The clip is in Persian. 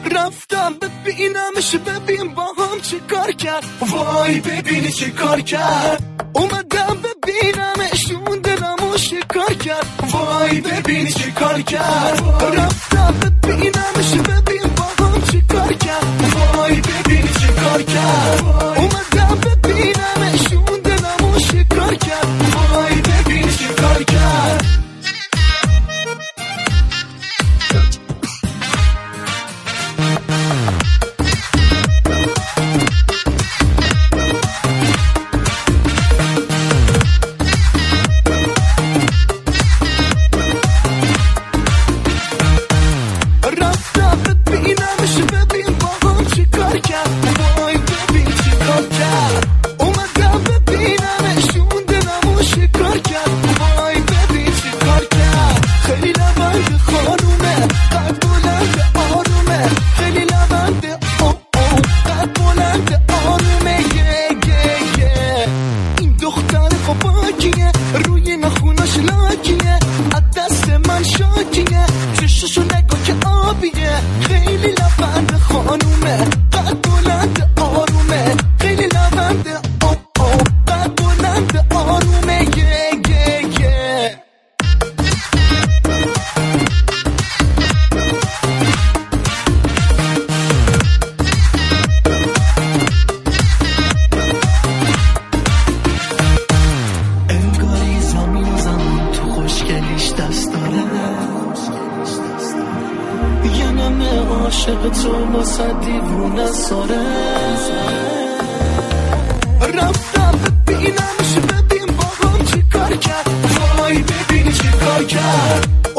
رفتم ببینمش، ببین با هم چه کار کرد. وای ببینی چه کار کرد. اومدم ببینمش، اون دلمو شکار کرد. وای ببینی چه کار کرد. رفتم ببینمش، ببین با هم چه کار کرد. وای ببینی چه کار کرد. اومدم ببینمش، اون دلمو شکار کرد. وای ببینی چه کار کرد. روی نخوناش لاکیه، از دست من شاکیه، چششو نگاه که آبیه. خیلی لبنده خانومه، قد بلند آرومه. خیلی لبنده قد بلند آرومه. یه نمه عاشق تو واسه دیوونه ساره. رفتم ببینمش، ببین با هم چی کار کرد. وای ببینی چی کار کرد.